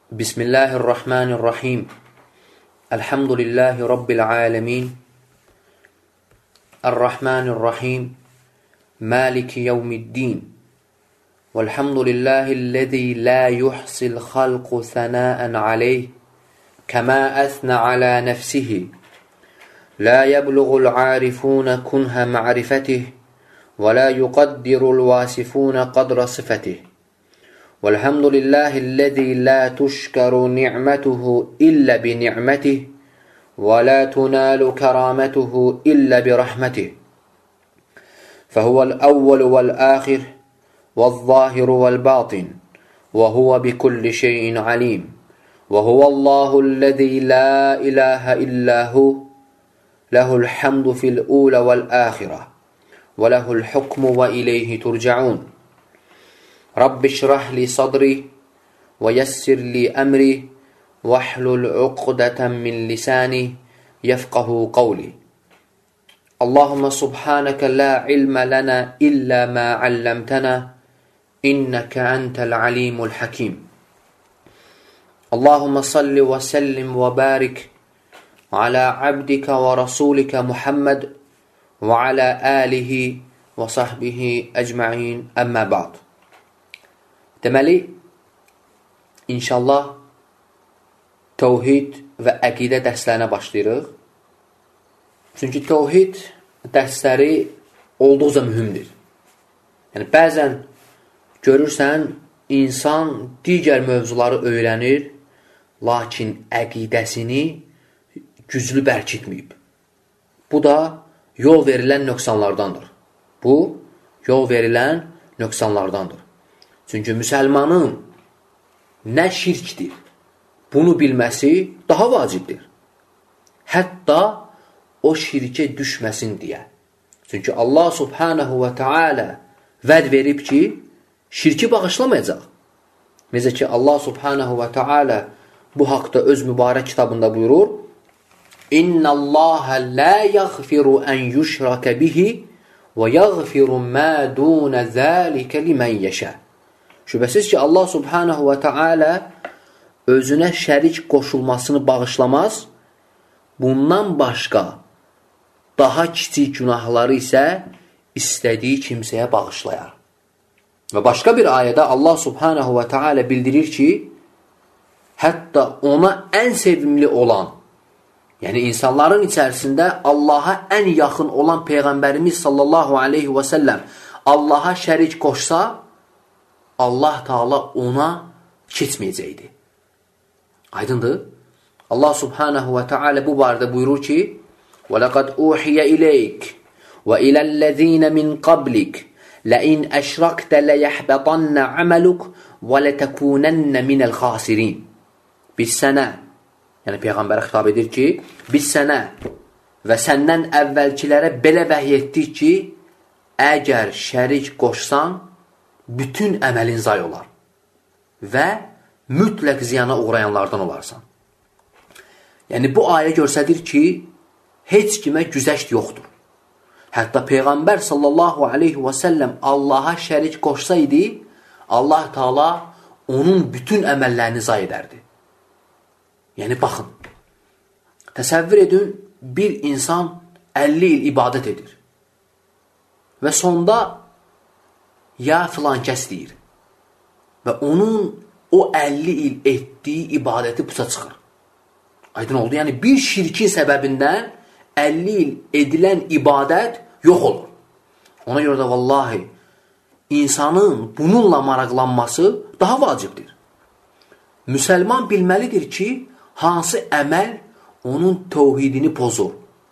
Bismillahirrahmanirrahim. Elhamdülillahi Rabbil alemin. Errahmanirrahim. Maliki yevmiddin. Velhamdülillahillezî la yuhsil halqu sanâen aleyh. Kemâ esne alâ nefsihi. La yebluğul arifûne kunha ma'rifetih. Ve la yukaddirul vasifûne kadra sıfetih. والحمد لله الذي لا تشكر نعمته إلا بنعمته ولا تنال كرامته إلا برحمته فهو الأول والآخر والظاهر والباطن وهو بكل شيء عليم وهو الله الذي لا إله إلا هو له الحمد في الأولى والآخرة وله الحكم وإليه ترجعون Rabbi şrah li sadri ve yessir li emri ve hlul uqdeten min lisani yefqahu qavli. Allahümme subhaneke la ilme lana illa ma allamtana inneke entel alimul hakim. Allahümme salli ve sellim ve barik ala abdike ve rasulike Muhammed ve ala alihi ve sahbihi ecma'in emma ba'd. Deməli, inşallah təvhid və əqidə dərslərinə başlayırıq. Çünki təvhid dərsləri olduqca mühümdür. Yəni, bəzən görürsən, insan digər mövzuları öyrənir, lakin əqidəsini güclü bərkitməyib. Bu da yol verilən nöqsanlardandır. Çünki müsəlmanın nə şirkdir, bunu bilməsi daha vacibdir. Hətta o şirkə düşməsin deyə. Çünki Allah subhanahu və teala vəd verib ki, şirki bağışlamayacaq. Necə ki, Allah subhanahu və teala bu haqda öz mübarək kitabında buyurur, İnna Allaha la yaghfiru an yushraka bihi və yaghfiru ma dun zalika limen yasha. Şübhəsiz ki, Allah subhanahu və teala özünə şərik qoşulmasını bağışlamaz, bundan başqa daha kiçik günahları isə istədiyi kimsəyə bağışlayar. Və başqa bir ayədə Allah subhanahu və teala bildirir ki, hətta ona ən sevimli olan, yəni insanların içərisində Allaha ən yaxın olan Peyğəmbərimiz sallallahu aleyhi və səlləm Allaha şərik qoşsa, Allah Teala ona keçməyəcəkdir. Aydındır? Allah subhanahu və teala bu barədə buyurur ki, وَلَقَدْ أُوحِيَ إِلَيْكَ وَإِلَى الَّذِينَ مِنْ قَبْلِكَ لَئِنْ أَشْرَكْتَ لَيَحْبَطَنَّ عَمَلُكَ وَلَتَكُونَنَّ مِنَ الْخَاسِرِينَ Biz sənə, yəni Peyğəmbərə xitab edir ki, biz sənə və səndən əvvəlkilərə belə vəhiy etdik ki, əgər şərik qoşsan, bütün əməlin zay olar və mütləq ziyana uğrayanlardan olarsan. Yəni, bu ayə göstərir ki, heç kimə güzəşt yoxdur. Hətta Peyğəmbər sallallahu aleyhi və səlləm Allaha şərik qoşsaydı, Allah Teala onun bütün əməllərini zay edərdi. Yəni, baxın, təsəvvür edin, bir insan 50 il ibadət edir və sonda ya filan kəs deyir və onun o 50 il etdiyi ibadəti puça çıxır. Aydın oldu. Yəni, bir şirkin səbəbindən 50 il edilən ibadət yox olur. Ona görə də vallahi insanın bununla maraqlanması daha vacibdir. Müsəlman bilməlidir ki, hansı əməl onun təvhidini pozur.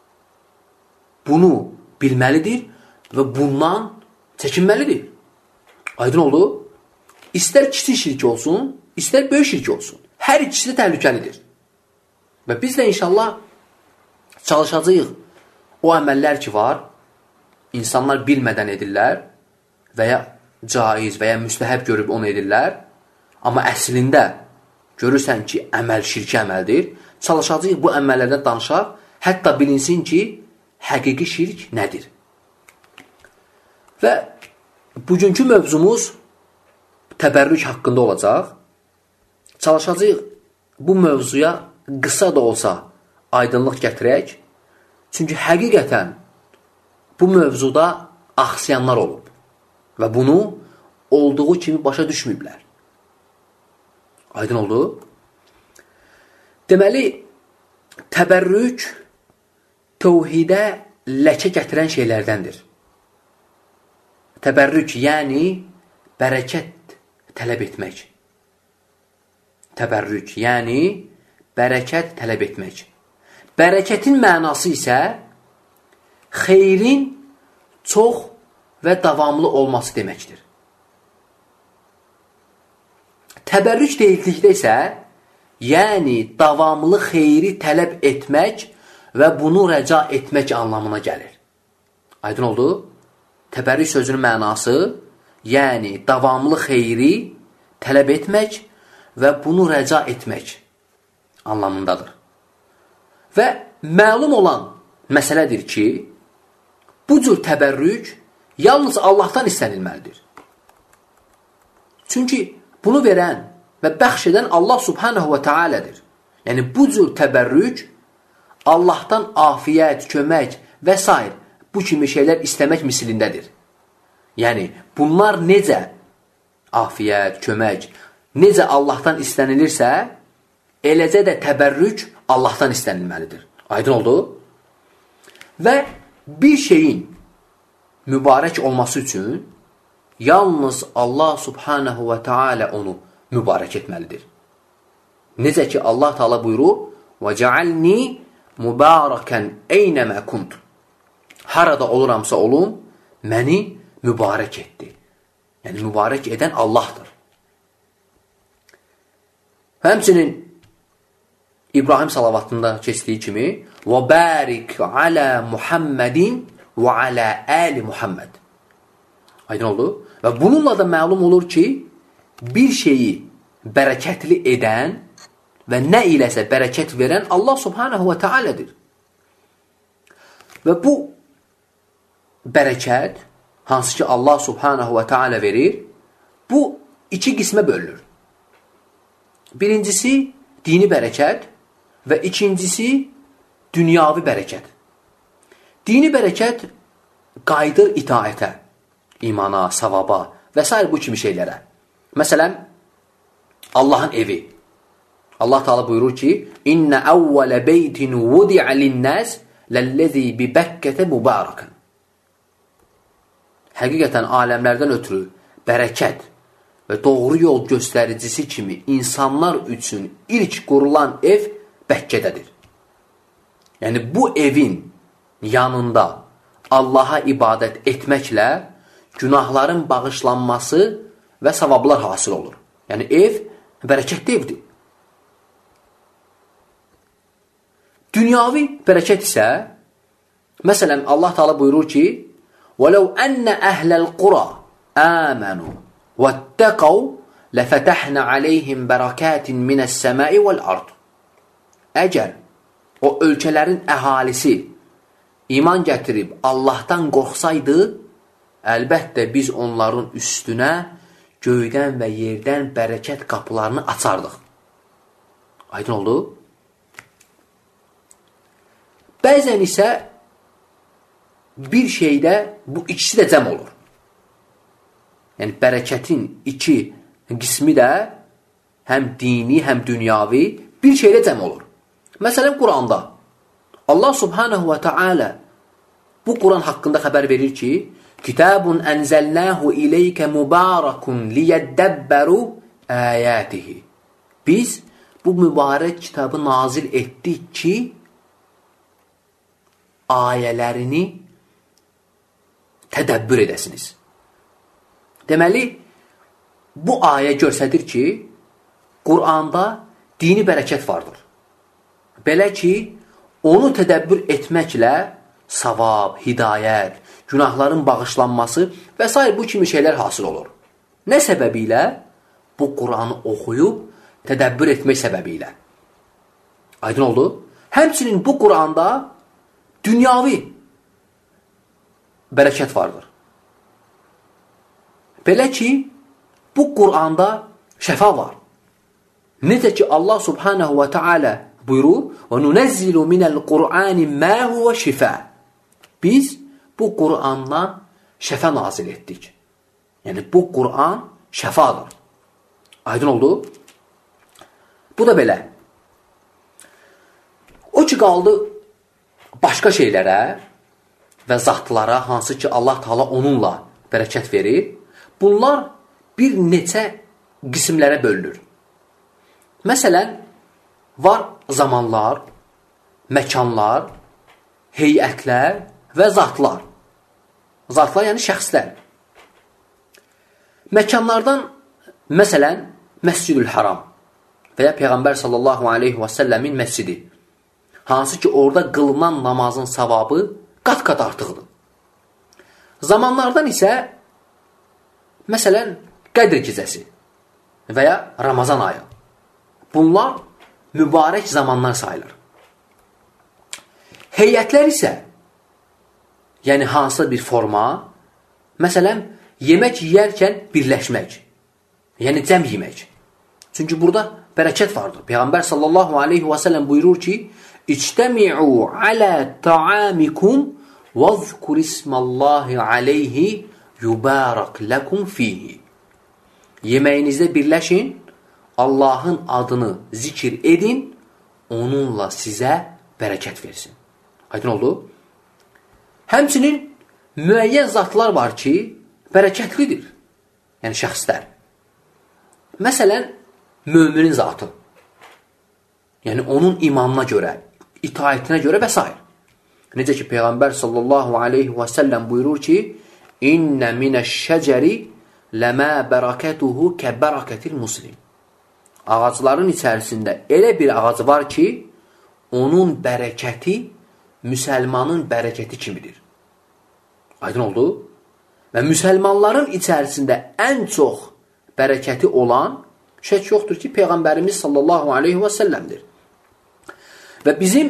Bunu bilməlidir və bundan çəkinməlidir. Aydın oldu? İstər kiçik şirk olsun, istər böyük şirk olsun. Hər ikisi də təhlükəlidir. Və biz də inşallah çalışacağıq o əməllər ki var, insanlar bilmədən edirlər və ya caiz və ya müstəhəb görüb onu edirlər. Amma əslində görürsən ki, əməl şirki əməldir. Çalışacağıq bu əməllərdən danışaq, hətta bilinsin ki, həqiqi şirk nədir? Və bugünkü mövzumuz təbərrük haqqında olacaq. çalışacağıq bu mövzuya qısa da olsa aydınlıq gətirək. Çünki həqiqətən bu mövzuda axsayanlar olub və bunu olduğu kimi başa düşməyiblər. Aydın oldu? Deməli, təbərrük təvhidə ləkə gətirən şeylərdəndir. Təbərrük, yəni bərəkət tələb etmək. Təbərrük, yəni bərəkət tələb etmək. Bərəkətin mənası isə xeyrin çox və davamlı olması deməkdir. Təbərrük deyildikdə isə, yəni davamlı xeyri tələb etmək və bunu rəca etmək anlamına gəlir. Aydın oldu? Təbərrük sözünün mənası, yəni davamlı xeyri tələb etmək və bunu rəca etmək anlamındadır. Və məlum olan məsələdir ki, bu cür təbərrük yalnız Allahdan istənilməlidir. Çünki bunu verən və bəxş edən Allah subhanahu və teala'dır. Yəni bu cür təbərrük Allahdan afiyət, kömək və s. bu kimi şeylər istəmək misilindədir. Yəni bunlar necə afiyət, kömək, necə Allahdan istənilirsə, eləcə də təbərrük Allahdan istənilməlidir. Aydın oldu? Və bir şeyin mübarək olması üçün yalnız Allah subhanahu və teala onu mübarək etməlidir. Necə ki Allah Teala buyurur: "Və-cealni mübarəkən eynəmə kunt." Harada oluramsa olum, məni mübarək etdi. Yəni mübarək edən Allahdır. Həmçinin İbrahim salavatında keçdiyi kimi: "Və-barik alə Muhammedin və alə ali Muhammed." Aydın oldu? Və bununla da məlum olur ki, bir şeyi bərəkətli edən və nə iləsə bərəkət verən Allah subhanahu və teala'dır. Və bu bərəkət, hansı ki Allah subhanahu və teala verir, bu iki qismə bölünür. Birincisi dini bərəkət və ikincisi dünyavi bərəkət. Dini bərəkət qayıdır itaətə, imana, savaba və s. bu kimi şeylərə. Məsələn, Allahın evi. Allah Teala buyurur ki: "İnne evvele beytin vudi'a lin-nas lellezî bi Bekkete mübareken." Həqiqətən aləmlərdən ötürü bərəkət və doğru yol göstəricisi kimi insanlar üçün ilk qurulan ev Bəkkədədir. Yəni bu evin yanında Allaha ibadət etməklə günahların bağışlanması və savablar hasil olur. Yəni ev bərəkətli evdir. Dünyavi bərəkət isə, məsələn Allah Teala buyurur ki: وَلَوْ أَنَّ أَهْلَ الْقُرَى آمَنُوا وَاتَّقَوْا لَفَتَحْنَا عَلَيْهِمْ بَرَكَاتٍ مِنَ السَّمَاءِ وَالْأَرْضِ. Əgər o ölkələrin əhalisi iman gətirib Allahdan qorxsaydı, əlbəttə biz onların üstünə göydən və yerdən bərəkət qapılarını açardıq. Aydın oldu? Bəzən isə bir şeydə bu ikisi də cəm olur. Yəni bərəkətin iki qismi də həm dini, həm dünyavi bir şeydə cəm olur. Məsələn, Quranda Allah subhanahu və teala bu Quran haqqında xəbər verir ki: "Kitabun ənzəlnahu ileykə mübarakun liyyəddəbbəru əyətihi." Biz bu mübarək kitabı nazil etdik ki, ayələrini tədəbbür edəsiniz. Deməli, bu ayə göstərir ki, Quranda dini bərəkət vardır. Belə ki, onu tədəbbür etməklə savab, hidayət, günahların bağışlanması və s. bu kimi şeylər hasil olur. Nə səbəbilə? Bu Quranı oxuyub tədəbbür etmək səbəbilə. Aydın oldu? Həmçinin bu Quranda dünyavi bərəkət vardır. Belə ki, bu Quranda şəfa var. Necə ki Allah subhanahu və teala buyurur: "Və nunəzzilu minəl Qur'ani mə huve şifə." Biz bu Qur'andan şəfa nazil etdik. Yəni bu Qur'an şəfadır. Aydın oldu? Bu da belə. O ki qaldı başqa şeylərə və zatlara, hansı ki Allah Taala onunla bərəkət verir. Bunlar bir neçə qismlərə bölünür. Məsələn, var zamanlar, məkanlar, heyətlər və zatlar. Zatlar yəni şəxslər. Məkanlardan, məsələn, Məscidül Haram və ya Peyğəmbər sallallahu aleyhi və səlləmin məscidi. Hansı ki, orada qılınan namazın savabı qat-qat artıqdır. Zamanlardan isə, məsələn, Qədr gecəsi və ya Ramazan ayı. Bunlar mübarək zamanlar sayılır. Heyətlər isə, yəni hansısa bir forma, məsələn, yemək yeyərkən birləşmək, yəni cəm yemək. Çünki burada bərəkət vardır. Peyğəmbər sallallahu aleyhi və səlləm buyurur ki, İctəmi'u alə ta'amikum vəzkur ismallahi aleyhi yubarak ləkum fihi. Yeməyinizdə birləşin, Allahın adını zikir edin, onunla sizə bərəkət versin. Aydın oldu? Həmçinin müəyyən zatlar var ki, bərəkətlidir. Yəni şəxslər. Məsələn, müminin zatı. Yəni onun imanına görə, itaətinə görə və s. Necə ki, Peyğəmbər sallallahu aleyhi və səlləm buyurur ki, İnnə minəş-şəcəri ləmə bərəkətuhu kəbərəkətil muslim. Ağacların içərisində elə bir ağac var ki, onun bərəkəti müsəlmanın bərəkəti kimidir. Aydın oldu? Və müsəlmanların içərisində ən çox bərəkəti olan şək yoxdur ki, Peyğəmbərimiz sallallahu aleyhi və səlləmdir. Və bizim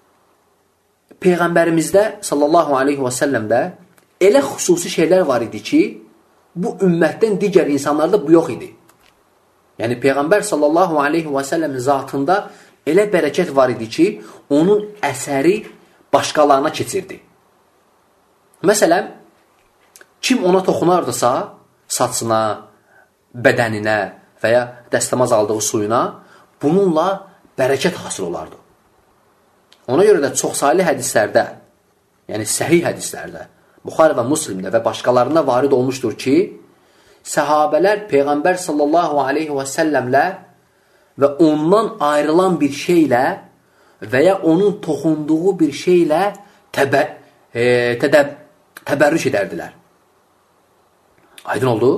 Peyğəmbərimizdə sallallahu aleyhi və səlləmdə elə xüsusi şeylər var idi ki, bu ümmətdən digər insanlarda bu yox idi. Yəni Peyğəmbər sallallahu aleyhi və səlləmin zatında elə bərəkət var idi ki, onun əsəri başqalarına keçirdi. Məsələn, kim ona toxunardısa, saçına, bədəninə və ya dəstəmaz aldığı suyuna, bununla bərəkət hasıl olardı. Ona görə də çoxsaylı hədislərdə, yəni səhih hədislərdə, Buxari və Müslimdə və başqalarında varid olmuşdur ki, səhabələr Peyğəmbər sallallahu aleyhi və səlləmlə və ondan ayrılan bir şeylə və ya onun toxunduğu bir şeylə təbərrüş edərdilər. Aydın oldu?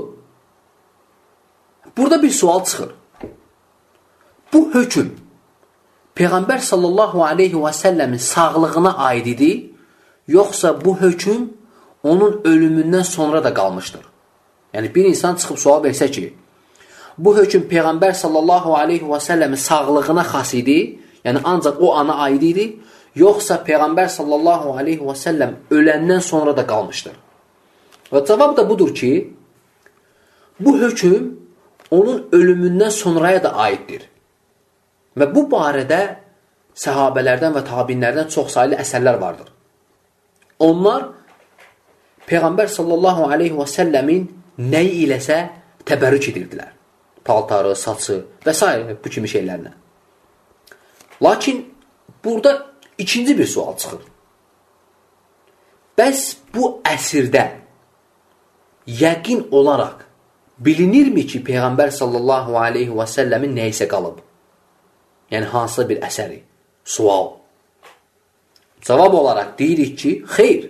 Burada bir sual çıxır. Bu hökm Peyğəmbər sallallahu aleyhi və səlləmin sağlığına aid idi, yoxsa bu hökm onun ölümündən sonra da qalmışdır. Yəni bir insan çıxıb sual versə ki, bu hökm Peyğəmbər sallallahu aleyhi və səlləmin sağlığına xas idi, yəni ancaq o ana aid idi, yoxsa Peyğəmbər sallallahu aleyhi və səlləm öləndən sonra da qalmışdır. Və cavab da budur ki, bu hökm onun ölümündən sonraya da aiddir. Və bu barədə səhabələrdən və tabinlərdən çoxsaylı əsərlər vardır. Onlar Peyğəmbər sallallahu aleyhi və səlləmin nəyi iləsə təbərrük edirdilər. Paltarı, saçı və s. bu kimi şeylərlə. Lakin burada ikinci bir sual çıxır. Bəs bu əsrdə yəqin olaraq bilinirmi ki, Peyğəmbər sallallahu aleyhi və səlləmin nəyisə qalıb? Yəni, hansısa bir əsəri? Sual. Cavab olaraq deyirik ki, xeyr.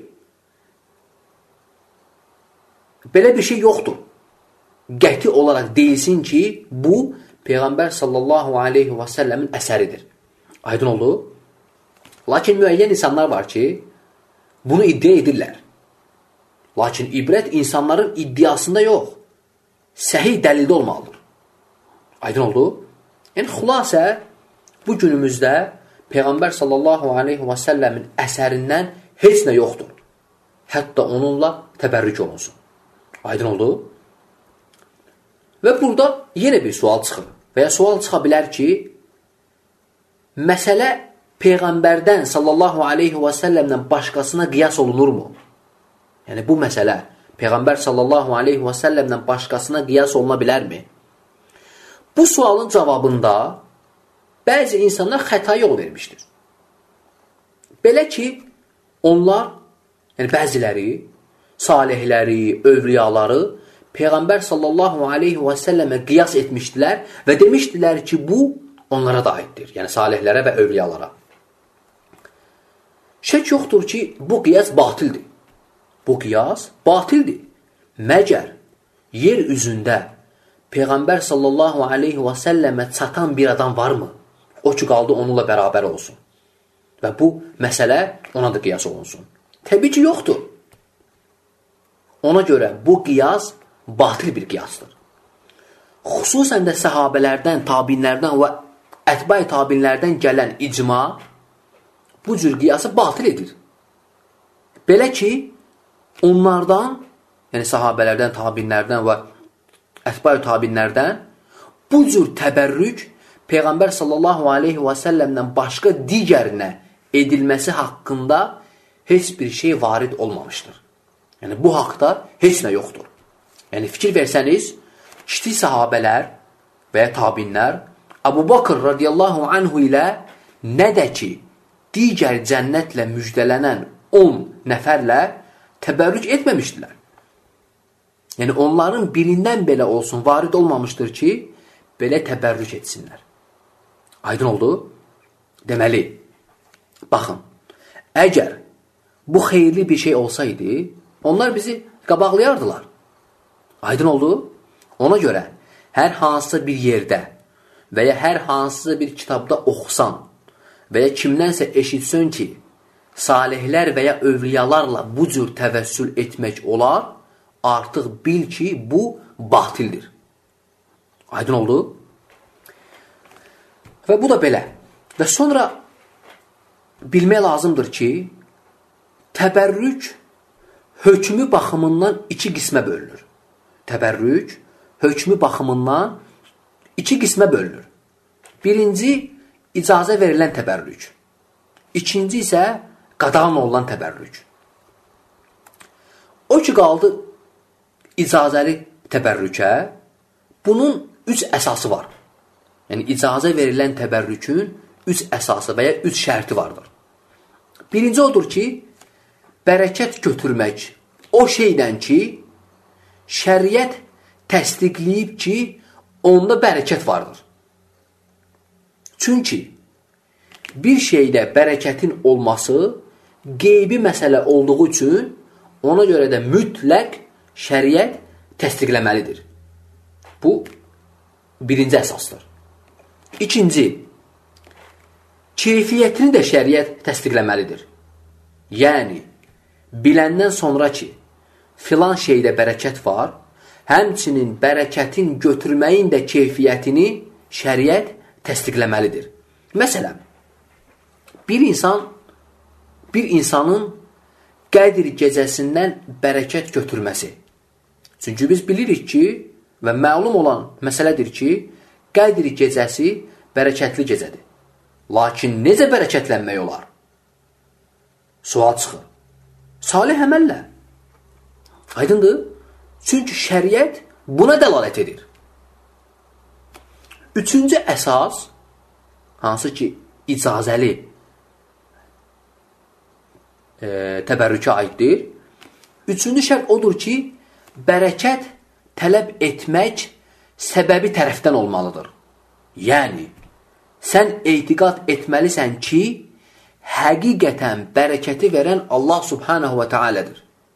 Belə bir şey yoxdur. Qəti olaraq deyilsin ki, bu Peyğəmbər sallallahu aleyhi və səlləmin əsəridir. Aydın oldu? Lakin müəyyən insanlar var ki, bunu iddia edirlər. Lakin ibrət insanların iddiasında yox. Səhih dəlildə olmalıdır. Aydın oldu? Yəni, xülasə, bu günümüzdə Peyğəmbər sallallahu aleyhi və səlləmin əsərindən heç nə yoxdur. Hətta onunla təbərrük olunsun. Aydın oldu? Və burada yenə bir sual çıxır. və ya sual çıxa bilər ki, məsələ Peyğəmbərdən sallallahu aleyhi və səlləmdən başqasına qiyas olunurmu? Yəni, bu məsələ Peyğəmbər sallallahu aleyhi və səlləmdən başqasına qiyas oluna bilərmi? Bu sualın cavabında bəzi insanlar xəta yol vermişdir. Belə ki, onlar, yəni bəziləri, salihləri, övliyaları Peyğəmbər sallallahu aleyhi və səlləmə qiyas etmişdilər və demişdilər ki, bu onlara da aiddir. Yəni, salihlərə və övliyalara. Şək yoxdur ki, bu qiyas batildir. Bu qiyas batildir. Məgər yer üzündə Peyğəmbər sallallahu aleyhi və səlləmə çatan bir adam varmı? O ki, qaldı onunla bərabər olsun. Və bu məsələ ona da qiyas olunsun. Təbii ki, yoxdur. Ona görə bu qiyas batil bir qiyasdır. Xüsusən də səhabələrdən, tabinlərdən və ətbə-i tabinlərdən gələn icma bu cür qiyası batil edir. Belə ki, onlardan, yəni səhabələrdən, tabinlərdən və ətbə-i tabinlərdən bu cür təbərrük Peyğəmbər sallallahu aleyhi və səlləmdən başqa digərinə edilməsi haqqında heç bir şey varid olmamışdır. Yəni, bu haqda heç nə yoxdur. Yəni, fikir versəniz, kiçik səhabələr və ya tabinlər Əbu Bakır radiyallahu anhu ilə nə də ki, digər cənnətlə müjdələnən 10 nəfərlə təbərrük etməmişdilər. Yəni, onların birindən belə olsun varid olmamışdır ki, belə təbərrük etsinlər. Aydın oldu? Deməli, baxın, əgər bu xeyirli bir şey olsaydı, onlar bizi qabaqlayardılar. Aydın oldu? Ona görə hər hansısa bir yerdə və ya hər hansısa bir kitabda oxusan və ya kimdənsə eşitsən ki, salihlər və ya övliyalarla bu cür təvəssül etmək olar, artıq bil ki, bu batildir. Aydın oldu? Və bu da belə. Və sonra bilmək lazımdır ki, təbərrük hökmü baxımından 2 qismə bölünür. Təbərrük hökmü baxımından 2 qismə bölünür. Birinci, icazə verilən təbərrük. İkinci isə qadağan olunan təbərrük. O ki, qaldı icazəli təbərrükə, bunun 3 əsası var. Yəni, icazə verilən təbərrükün 3 əsası və ya 3 şərti vardır. Birinci odur ki, bərəkət götürmək o şeydən ki, şəriət təsdiqləyib ki, onda bərəkət vardır. Çünki bir şeydə bərəkətin olması qeybi məsələ olduğu üçün ona görə də mütləq şəriət təsdiqləməlidir. Bu birinci əsasdır. İkinci, keyfiyyətini də şəriət təsdiqləməlidir. Yəni, biləndən sonra ki, filan şeydə bərəkət var, həmçinin bərəkətin götürməyin də keyfiyyətini şəriət təsdiqləməlidir. Məsələn, bir insanın Qədr gecəsindən bərəkət götürməsi. Çünki biz bilirik ki, və məlum olan məsələdir ki, Qədr gecəsi bərəkətli gecədir. Lakin necə bərəkətlənmək olar? Sual çıxır. Salih əməllə. Aydındır? Çünki şəriət buna dəlalət edir. Üçüncü əsas, hansı ki, icazəli təbərrükə aiddir. Üçüncü şərt odur ki, bərəkət tələb etmək səbəbi tərəfdən olmalıdır. Yəni, sən etiqad etməlisən ki, həqiqətən bərəkəti verən Allah subhanahu və tealədir.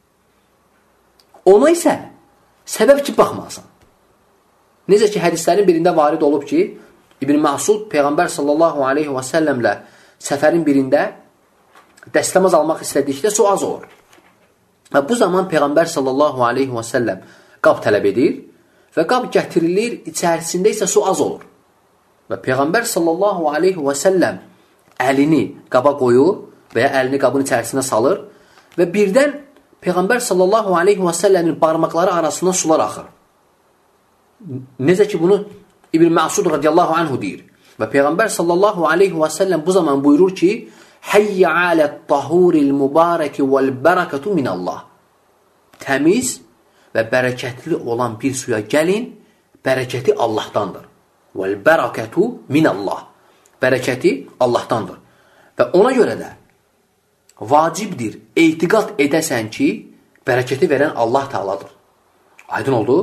Ona isə səbəb ki, baxmalısan. Necə ki, hədislərin birində varid olub ki, İbn Məsud Peyğəmbər sallallahu aleyhi və səlləmlə səfərin birində dəstəmaz almaq istədikdə su az olur. Və bu zaman Peyğəmbər sallallahu aleyhi və səlləm qab tələb edir və qab gətirilir, içərisində isə su az olur. Və Peyğəmbər sallallahu aleyhi və səlləm əlini qaba qoyur və ya əlini qabın içərisinə salır və birdən Peyğəmbər sallallahu aleyhi və səlləmin barmaqları arasından sular axır. Necə ki, bunu İbn Məsud radiyallahu anhu deyir. Və Peyğəmbər sallallahu aleyhi və səlləm bu zaman buyurur ki, Hayya alət tahuril mübarəki vəl bərəkətu minallah. Təmiz və bərəkətli olan bir suya gəlin, bərəkəti Allahdandır. Vəl bərəkətu minallah. Bərəkəti Allahdandır. Və ona görə də vacibdir, etiqad edəsən ki, bərəkəti verən Allah Teala'dır. Aydın oldu?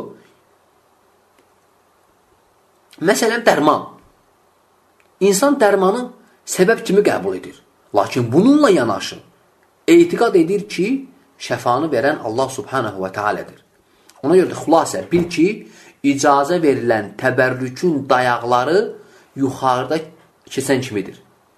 Məsələn, dərman. İnsan dərmanı səbəb kimi qəbul edir. Lakin bununla yanaşı etiqad edir ki, şəfanı verən Allah subhanahu və teala'dır. Ona görə də xülasə bil ki, icazə verilən təbərrükün dayaqları yuxarıda keçən kimidir.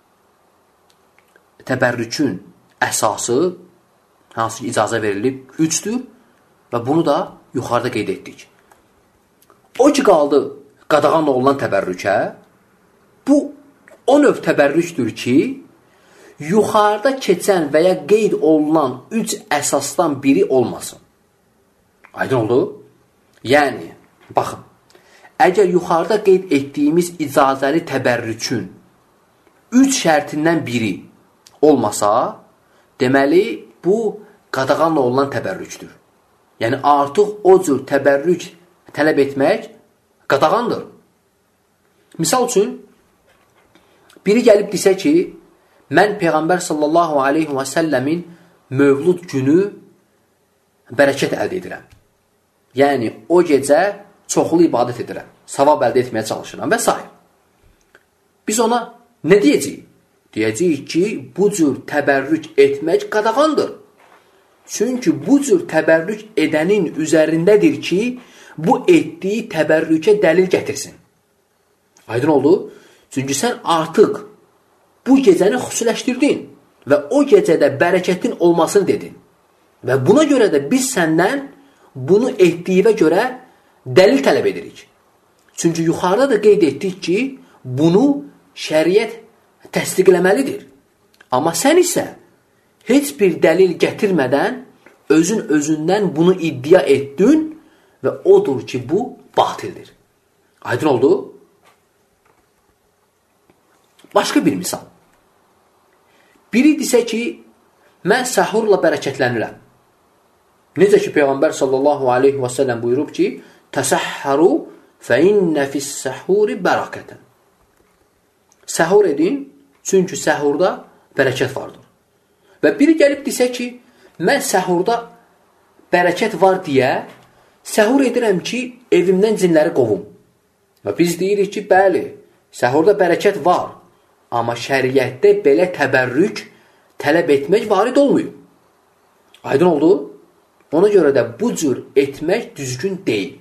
Təbərrükün əsası, hansı ki icazə verilib, 3'dür və bunu da yuxarıda qeyd etdik. O ki qaldı qadağan olunan təbərrükə, bu o növ təbərrükdür ki, yuxarıda keçən və ya qeyd olunan 3 əsasdan biri olmasın. Aydın oldu? Yəni, baxın, əgər yuxarıda qeyd etdiyimiz icazəli təbərrükün 3 şərtindən biri olmasa, deməli, bu qadağan olunan təbərrükdür. Yəni, artıq o cür təbərrük tələb etmək qadağandır. Misal üçün, biri gəlib desə ki, mən Peyğəmbər sallallahu aleyhi və səlləmin mövlud günü bərəkət əldə edirəm. Yəni, o gecə çoxlu ibadət edirəm, savab əldə etməyə çalışıram və s. Biz ona nə deyəcəyik? Deyəcəyik ki, bu cür təbərrük etmək qadağandır. Çünki bu cür təbərrük edənin üzərindədir ki, bu etdiyi təbərrükə dəlil gətirsin. Aydın oldu? Çünki sən artıq bu gecəni xüsusiləşdirdin və o gecədə bərəkətin olmasını dedin. Və buna görə də biz səndən bunu etdiyivə görə dəlil tələb edirik. Çünki yuxarıda da qeyd etdik ki, bunu şəriət təsdiqləməlidir. Amma sən isə heç bir dəlil gətirmədən özündən bunu iddia etdin və odur ki, bu batildir. Aydın oldu? Başqa bir misal. Biri desə ki, mən səhurla bərəkətlənirəm. Necə ki, Peyğəmbər sallallahu aleyhi və səlləm buyurub ki, təsəhhəru fə innə fis-səhuri bərəkətən. Səhur edin, çünki səhurda bərəkət vardır. Və biri gəlib desə ki, mən səhurda bərəkət var deyə, səhur edirəm ki, evimdən cinləri qovum. Və biz deyirik ki, bəli, səhurda bərəkət var. Amma şəriətdə belə təbərrük tələb etmək varid olmuyor. Aydın oldu? Ona görə də bu cür etmək düzgün deyil.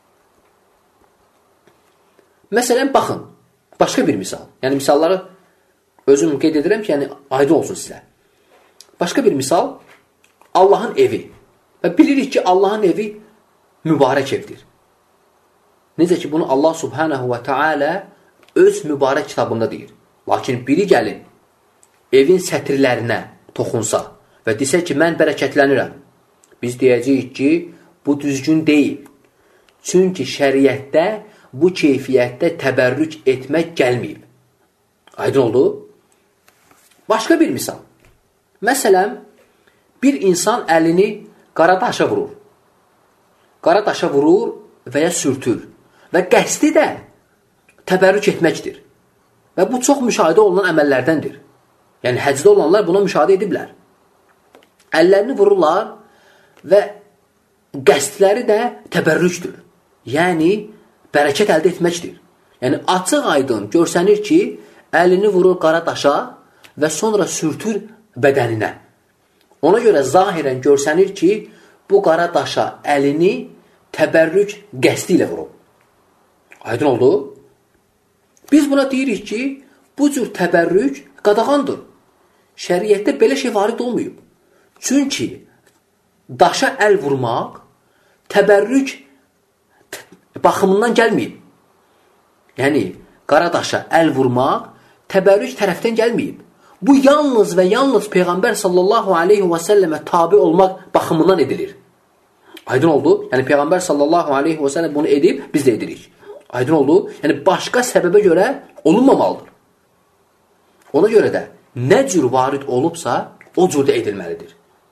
Məsələn, baxın, başqa bir misal. Yəni, misalları özüm qeyd edirəm ki, yəni, aydın olsun sizə. Başqa bir misal, Allahın evi. Və bilirik ki, Allahın evi mübarək evdir. Necə ki, bunu Allah subhanahu və teala öz mübarək kitabında deyir. Lakin biri gəlin, evin sətirlərinə toxunsa və desə ki, mən bərəkətlənirəm. Biz deyəcəyik ki, bu düzgün deyil. Çünki şəriətdə bu keyfiyyətdə təbərrük etmək gəlməyib. Aydın oldu? Başqa bir misal. Məsələn, bir insan əlini qara daşa vurur. Qara daşa vurur və ya sürtür. Və qəsdi də təbərrük etməkdir. Və bu çox müşahidə olunan əməllərdəndir. Yəni, həcdə olanlar buna müşahidə ediblər. Əllərini vururlar və qəsdləri də təbərrükdür. Yəni, bərəkət əldə etməkdir. Yəni, açıq aydın görsənir ki, əlini vurur qara daşa və sonra sürtür bədəninə. Ona görə zahirən görsənir ki, bu qara daşa əlini təbərrük qəsdi ilə vurur. Aydın oldu? Biz buna deyirik ki, bu cür təbərrük qadağandır. Şəriətdə belə şey varid olmayıb. Çünki daşa əl vurmaq təbərrük baxımından gəlməyib. Yəni, qara daşa əl vurmaq təbərrük tərəfdən gəlməyib. Bu yalnız və yalnız Peyğəmbər sallallahu aleyhi və səlləmə tabi olmaq baxımından edilir. Aydın oldu? Yəni, Peyğəmbər sallallahu aleyhi və səlləm bunu edib, biz də edirik. Aydın oldu? Yəni, başqa səbəbə görə olunmamalıdır. Ona görə də nə cür varid olubsa, o cürdə edilməlidir.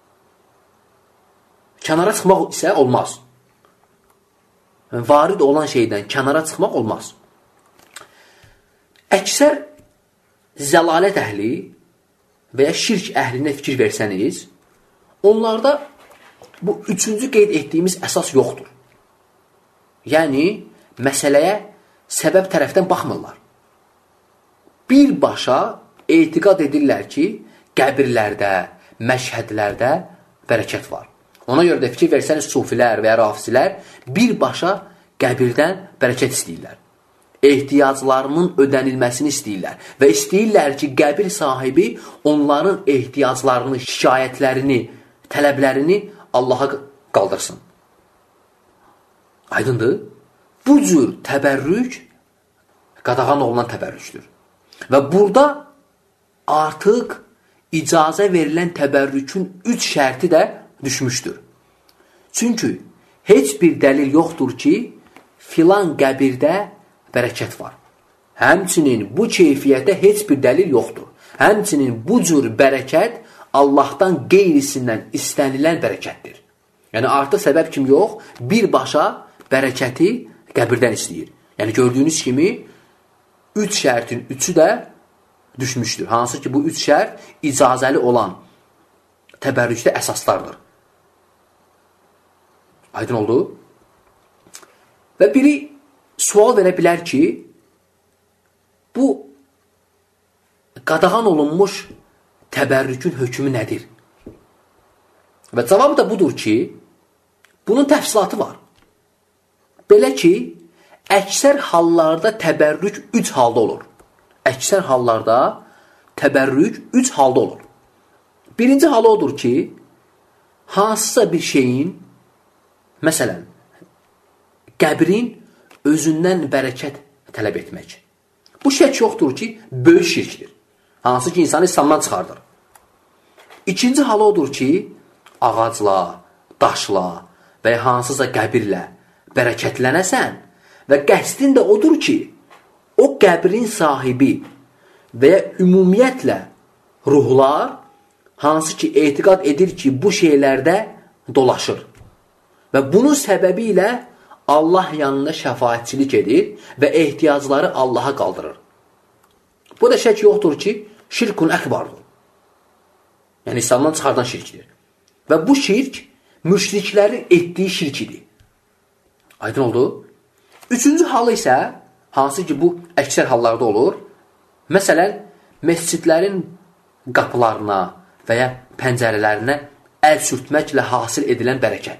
Kənara çıxmaq isə olmaz. Varid olan şeydən kənara çıxmaq olmaz. Əksər zəlalət əhli və ya şirk əhlinə fikir versəniz, onlarda bu üçüncü qeyd etdiyimiz əsas yoxdur. Yəni, məsələyə səbəb tərəfdən baxmırlar. Birbaşa etiqad edirlər ki, qəbirlərdə, məşhədlərdə bərəkət var. Ona görə də fikir versəniz, sufilər və ya rafizilər birbaşa qəbirdən bərəkət istəyirlər. Ehtiyaclarının ödənilməsini istəyirlər və istəyirlər ki, qəbir sahibi onların ehtiyaclarını, şikayətlərini, tələblərini Allaha qaldırsın. Aydındır? Bu cür təbərrük qadağan olunan təbərrükdür. Və burada artıq icazə verilən təbərrükün 3 şərti də düşmüşdür. Çünki heç bir dəlil yoxdur ki, filan qəbirdə bərəkət var. Həmçinin bu keyfiyyətə heç bir dəlil yoxdur. Həmçinin bu cür bərəkət Allahdan qeyrisindən istənilən bərəkətdir. Yəni, artıq səbəb kimi yox, birbaşa bərəkəti qəbirdən istəyir. Yəni, gördüyünüz kimi 3 şərtin 3'ü də düşmüşdür. Hansı ki, bu 3 şərt icazəli olan təbərrükdə əsaslardır. Aydın oldu? Və biri sual verə bilər ki, bu qadağan olunmuş təbərrükün hökmü nədir? Və cavabı da budur ki, bunun təfsilatı var. Belə ki, əksər hallarda təbərrük 3 halda olur. Əksər hallarda təbərrük 3 halda olur. Birinci halı odur ki, hansısa bir şeyin, məsələn, qəbrin özündən bərəkət tələb etmək. Bu şək yoxdur ki, böyük şirkdir. Hansı ki, insanı İslamdan çıxardır. İkinci halı odur ki, ağacla, daşla və hansısa qəbirlə bərəkətlənəsən və qəsdin də odur ki, o qəbrin sahibi və ya ümumiyyətlə ruhlar hansı ki, etiqad edir ki, bu şeylərdə dolaşır. Və bunun səbəbi ilə Allah yanında şəfaətçilik edir və ehtiyacları Allaha qaldırır. Bu da şək yoxdur ki, şirkun əkbardır. Yəni, İslamdan çıxardan şirkdir. Və bu şirk, müşriklərin etdiyi şirkidir. Aydın oldu? Üçüncü halı isə, hansı ki, bu əksər hallarda olur, məsələn, məscidlərin qapılarına və ya pəncərələrinə əl sürtməklə hasil edilən bərəkət.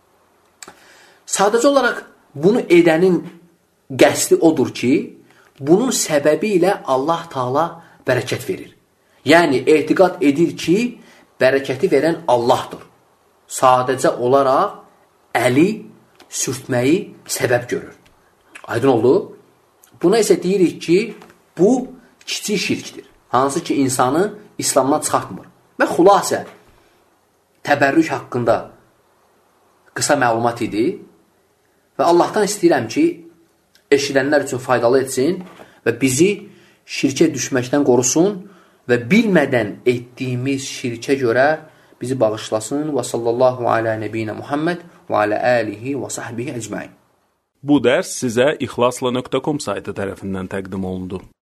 Sadəcə olaraq bunu edənin qəsdi odur ki, bunun səbəbi ilə Allah Taala bərəkət verir. Yəni, etiqad edir ki, bərəkəti verən Allahdır. Sadəcə olaraq əli sürtməyi səbəb görür. Aydın oldu? Buna isə deyirik ki, bu kiçik şirkdir. Hansı ki, insanı İslamdan çıxartmır. Və xülasə, təbərrük haqqında qısa məlumat idi. Və Allahdan istəyirəm ki, eşidənlər üçün faydalı etsin və bizi şirkə düşməkdən qorusun və bilmədən etdiyimiz şirkə görə bizi bağışlasın. Və sallallahu alə nəbiyyinə Muhammed və alə əlihi və sahbihi əcmain. Bu dərs sizə ixlasla.com saytı tərəfindən təqdim olundu.